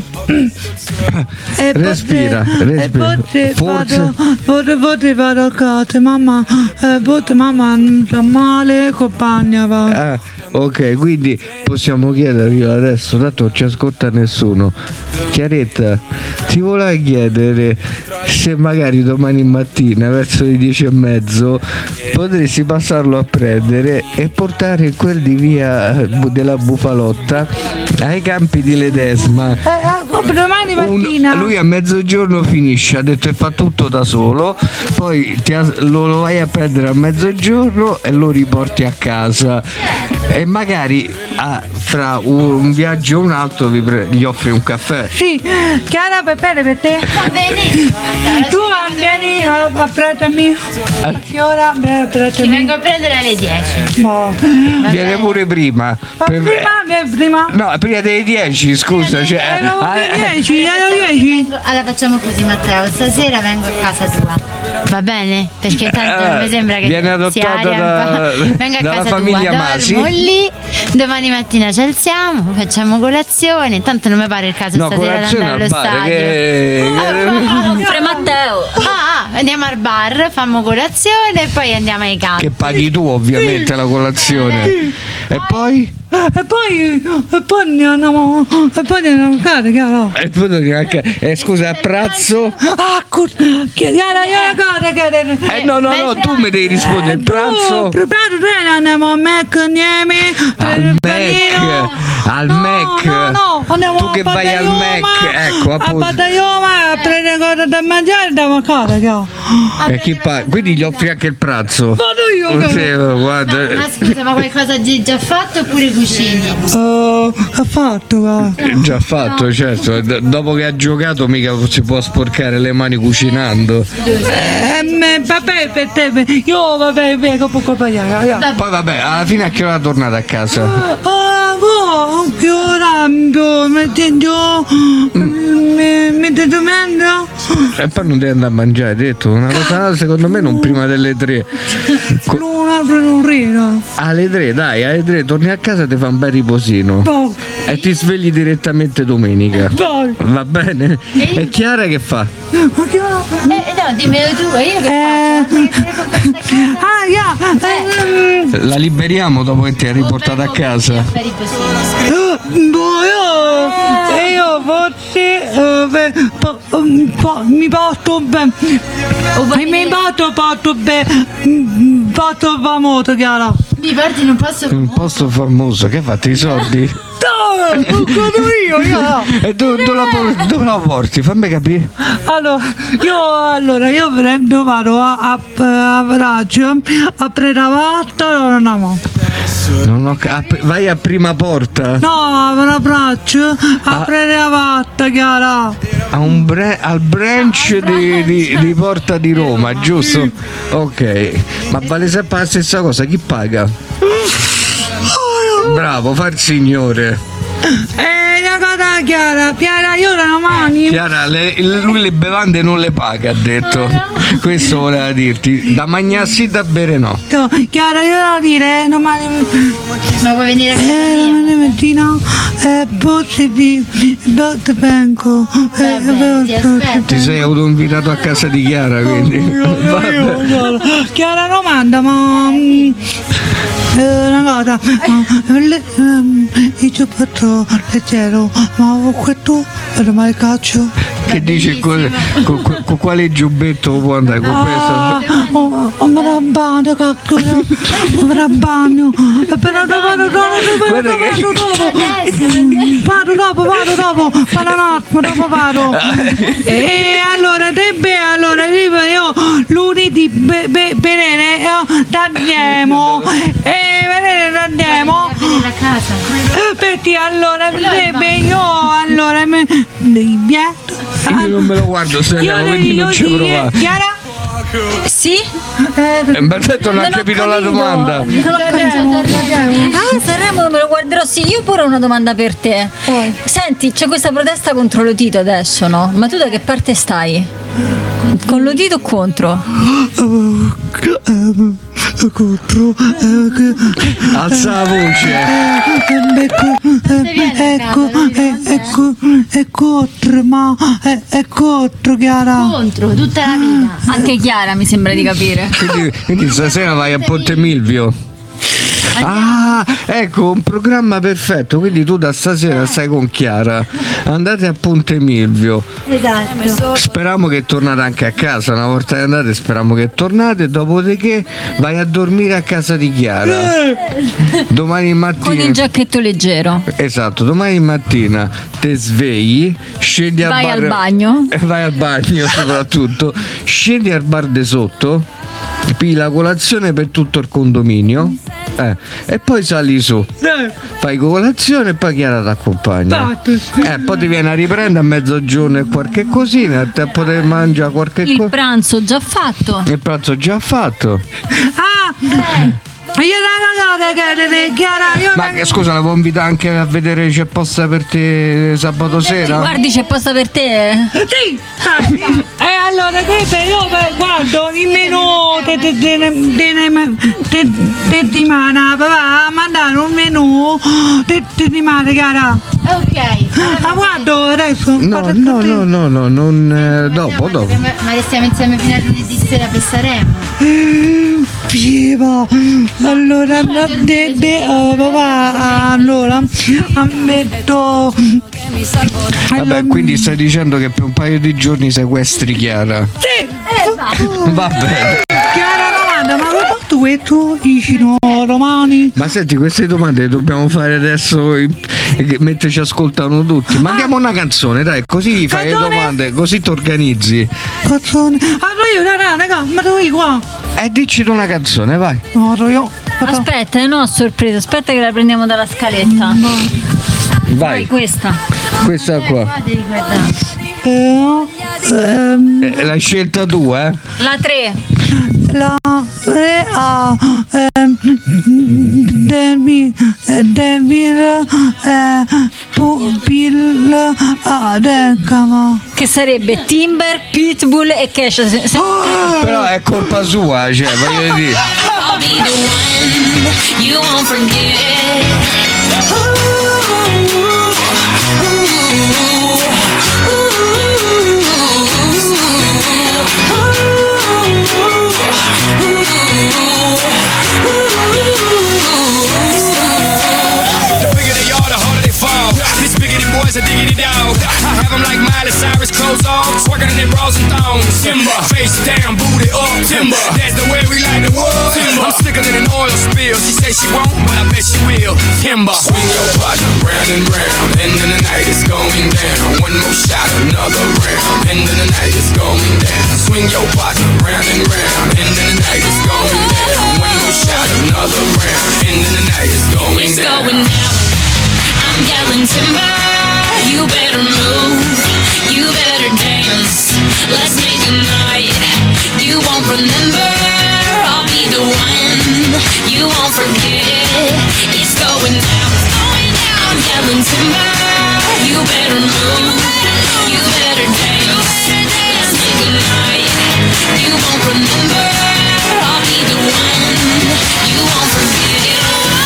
E Respira, potre, respira. E potre Forse- vado, potre, potre vado a casa, mamma, eh, potre, mamma non sta male, compagna va. Ah, ok, quindi possiamo chiedergli adesso, tanto non ci ascolta nessuno. Chiaretta, ti volevo chiedere se magari domani mattina verso le dieci e mezzo potresti passarlo a prendere e portare quel di via della Bufalotta ai campi di Ledesma. Eh, eh, domani Un- mattina. lui a mezzogiorno finisce, ha detto che fa tutto da solo, poi ti as- lo, lo vai a prendere a mezzogiorno e lo riporti a casa e magari ah, fra un, un viaggio e un altro vi pre- gli offri un caffè. Sì, Chiara, per bene per te? Va bene. Tu vieni a, a prendermi? A che ora? Beh, a Ti prendermi. vengo a prendere alle dieci. No. Viene pure prima. Ma Per- prima, vieni prima. No, prima delle dieci, scusa. Cioè, Erano eh, le dieci, erano le dieci. Allora facciamo così, Matteo, stasera vengo a casa tua. Va bene? Perché tanto non mi sembra che viene si adottata aria da- un po'. Vengo a dalla casa famiglia tua, Masi. dormo lì, domani mattina ci alziamo, facciamo colazione, tanto non mi pare il caso no, stasera di colazione andare al allo bar. stadio. Che, Fre Matteo. Ah, ah, andiamo al bar, facciamo colazione e poi andiamo ai campi. che paghi tu ovviamente la colazione. E poi? E poi, e poi andiamo, e poi andiamo a casa, Chiara. E poi devi anche- eh, scusa, a pranzo? Ah, Chiara, io la cosa che... Eh no, no, no, tu mi devi rispondere. Il pranzo? Preparo bene, andiamo al Mac insieme. Al Mac, al No, Mac. no, no, andiamo Tu che a vai al Battaioma, Mac, ecco, a appunto. Battaioma a prendere cose da mangiare e andiamo a casa, Chiara. E chi pa- quindi gli offri anche il pranzo? Vado io, Sì, Chiara. guarda. Ma scusa, ma qualcosa hai già fatto oppure cucini? Oh, ha fatto, Chiara. Eh, Già fatto, certo. D- dopo che ha giocato mica si può sporcare le mani cucinando. Eh, me- vabbè, per te, io vabbè, vengo poco per allá. Poi vabbè, alla fine a che ora tornate a casa? Ah, boh, che ora mi mettendo, mi mettendo mendo. E poi non devi andare a mangiare, hai detto. Una cosa secondo me non prima delle tre. Co- Luna prendurina. alle tre, dai, alle tre torni a casa e ti fa un bel riposino. Boh, E ti svegli direttamente domenica. boh. Va bene? E Chiara che fa? Ma che ora? Eh no, dimmelo tu, io che Eh, faccio? ah, yeah, ehm, La liberiamo dopo che ti hai riportata a casa? Per i posini. boh, io, io forse eh, beh, po- um, po- mi porto bene, mi porto, porto bene, porto famoso, Chiara. Mi porti in un posto Un posto famoso, che hai fatto i soldi? Dove? Sono io, Chiara. E dove, dove, la, por- dove la porti? Fammi capire. Allora, io, allora, io prendo, vado a, a, a Braggio, a Predavatta, non andiamo. Non ho ca- a- vai a prima porta. No, a Braggio, a Ah. Predavatta, Chiara. A un bre- al branch di, di- di Porta di Roma, giusto? Ok, ma vale sempre la stessa cosa, chi paga? Bravo, fa il signore. E la cosa Ah, Chiara, Chiara, io la mani. Chiara, le, lui le bevande non le paga, ha detto. Questo voleva dirti. Da mangiarsi, da bere no. Chiara, io devo dire, domani. Ma vuoi venire a eh, domani mattina è possibile. Dottor Benco. Ti sei autoinvitato a casa di Chiara, quindi. Chiara domanda, ma eh, una cosa, le, um, il giubbotto leggero, ma tu per mai calcio? Che dici con, con, con quale giubbetto può andare con questo? Ah, oh, oh, me la bagno, cacchio, me la bagno, però vado dopo, vado dopo, vado dopo, vado dopo, dopo vado. E allora, te be, allora, io lunedì bene, andiamo, e vedete andiamo. A casa. Perché allora, io allora mi biglietto. Io non me lo guardo, se quindi non ci provare. Chiara? Sì? Eh, perfetto, non ho capito la domanda. Non ho capito. Ah, Sanremo me lo guarderò, sì. Io pure ho una domanda per te. Senti, c'è questa protesta contro Lotito adesso, no? Ma tu da che parte stai? Con Lotito o contro? Contro. Alza la voce. Ecco, ecco, è contro, ma è, è contro, Chiara. Contro, tutta la vita. Anche Chiara mi sembra di capire. Quindi, quindi stasera vai a Ponte Milvio. Ah, ecco, un programma perfetto. Quindi tu da stasera stai con Chiara. Andate a Ponte Milvio. Esatto. Speriamo che tornate anche a casa. Una volta che andate, speriamo che tornate. Dopodiché vai a dormire a casa di Chiara. Domani mattina. Con il giacchetto leggero. Esatto, domani mattina ti svegli, scendi al Vai bar. al bagno. E vai al bagno soprattutto. Scendi al bar di sotto, pigli la colazione per tutto il condominio. Eh, e poi sali su, fai colazione e poi Chiara ti accompagna. Eh, poi ti viene a riprendere a mezzogiorno e qualche cosina, a tempo di mangiare qualche cosa. Il pranzo già fatto. Il pranzo già fatto. Ah! Io la che Chiara, io Ma che scusa, la vuoi invitare anche a vedere C'è posta per te sabato sera? Guardi, c'è posta per te. Sì! E allora che io guardo il menù di settimana, va a mandare un menù di settimana, Chiara. Ok. Ma guardo adesso. No, no, no, no, no, non eh, dopo, dopo. Ma restiamo insieme fino a lunedì sera per Sanremo. Viva! Allora, de, de, oh, papà, allora ammetto. Vabbè, quindi stai dicendo che per un paio di giorni sequestri Chiara? Sì! Eh, Va bene. Chiara domanda, ma come tu e tu dici no, romani? Ma senti, queste domande le dobbiamo fare adesso eh, mentre ci ascoltano tutti. Mandiamo una canzone, dai, così fai le domande, così ti organizzi. Canzone? Allora io, raga, raga, ma dove qua? Eh, dici una canzone, vai. No, io. Aspetta, eh, no, a sorpresa, aspetta che la prendiamo dalla scaletta. Vai. Questa. Questa qua. Eh, ehm, Eh, l'hai scelta tu, eh? La tre. la re a ehm, Devi Devi eh, Pupil Adekama. Che sarebbe Timber, Pitbull e Kesha. Se- se- Però è colpa sua, cioè, voglio dire. I'll be the one you won't forget. A diggity dog. I have them like Miley Cyrus, clothes off, twerking in their bras and thongs. Timber, face down, booty up. Timber, that's the way we like the world. Timber, I'm sicker than an oil spill. She say she won't, but I bet she will. Timber, swing your partner round and round, and then the night is going down. One more shot, another round, and then the night is going down. Swing your partner round and round, and then the night is going down. One more shot, another round, and then the night is going It's down. going down. I'm yelling timber. You better move, you better dance. Let's make a night you won't remember. I'll be the one you won't forget. It's going down, I'm yelling timber. You better move, you better dance. Let's make a night you won't remember. I'll be the one you won't forget.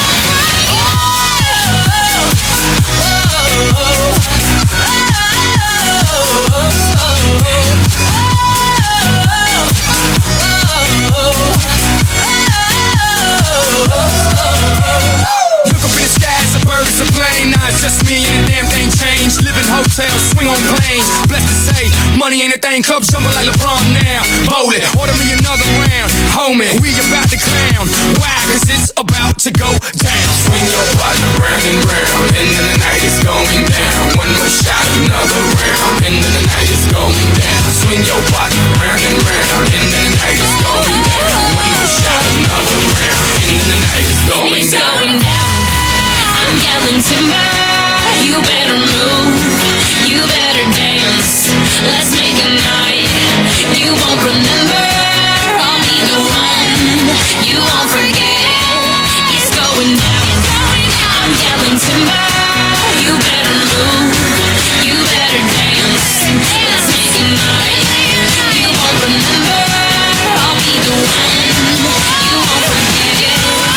Look up in the sky, it's a bird, it's a plane. Nah, it's just me and the damn thing changed. Live in hotels, swing on planes. Blessed to say, money ain't a thing. Club jumping like LeBron now. Bowl it, order me another round. Homie, we about to clown. Why? Cause it's about to go down. Swing your partner round and round, and then the night is going down. One more shot, another round, and then the night is going down. Swing your partner round and round, and then the night is going down. One more shot, another round, and then the night is going It's down. going down. I'm yelling timber. You better move. You better dance. Let's make a night you won't remember. I'll be the one you won't forget. It's going down. I'm yelling timber. You better move. You better dance. Let's make a night you won't remember. I'll be the one you won't forget.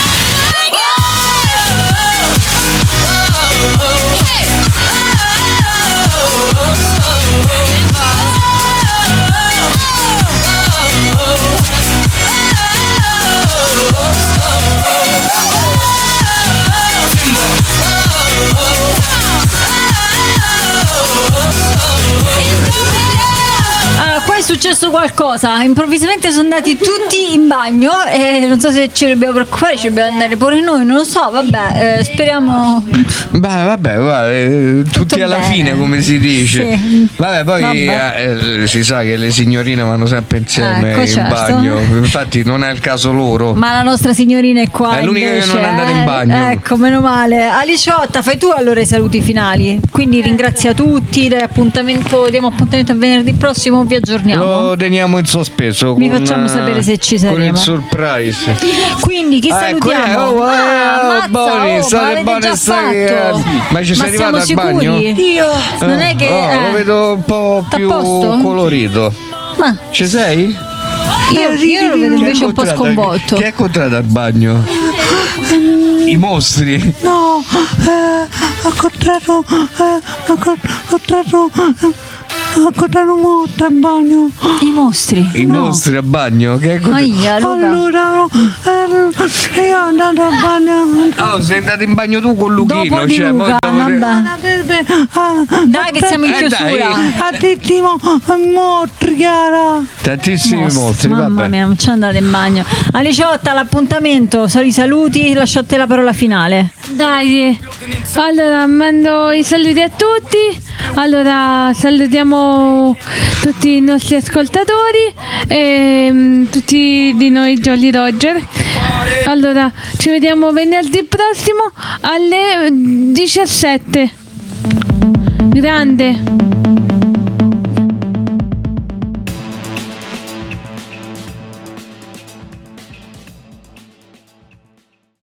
Allora, qua è successo qualcosa, improvvisamente sono andati tutti in bagno e non so se ci dobbiamo preoccupare, ci dobbiamo andare pure noi, non lo so, vabbè, eh, speriamo. Beh, vabbè, guarda, eh, tutti alla bene. fine, come si dice. Sì. Vabbè, poi Vabbè. eh, si sa che le signorine vanno sempre insieme Ecco, in certo. bagno. Infatti non è il caso loro. Ma la nostra signorina è qua. È l'unica che invece, non è andata in eh. bagno. Ecco, meno male. Aliciotta, fai tu allora i saluti finali. Quindi ringrazia tutti, dai appuntamento, diamo appuntamento a venerdì prossimo, vi aggiorniamo. Lo teniamo in sospeso. Vi con, facciamo sapere se ci Con il saremo. surprise. Quindi chi Ah, ecco, salutiamo? eh, oh, eh, Ah, Boni, ammazza, oh, state ma avete buoni, già stai- fatto? Ma ci sei siamo arrivato al sicuri? bagno? Io. Non è che Oh, eh, lo vedo un po' T'ha più posto? colorito. Ma Ci sei? io, io lo vedo Chi invece hai un po' incontrato- sconvolto. Chi hai incontrato al bagno? I mostri. No, eh, ho incontrato, eh, ho co- incontrato, eh, ho incontrato molto in bagno. I mostri? I mostri a bagno? Che hai incontrato? Aia, Luca. Allora, eh, io sono andato al bagno. Oh, sei andato in bagno tu con Luchino, Dopo di cioè, mo Luca, dopo te- vabbè. Ah, Dai che siamo in Eh, chiusura. Attimo, mostri, Chiara. Tantissimi Mostri, mostri, mamma vabbè. mia, non c'è andata in bagno. Aliciotta, l'appuntamento, solo i saluti, lasciate la parola finale. Dai, allora mando i saluti a tutti. Allora salutiamo tutti i nostri ascoltatori e mm, tutti di noi Jolly Roger. Allora ci vediamo venerdì prossimo alle diciassette. Grande.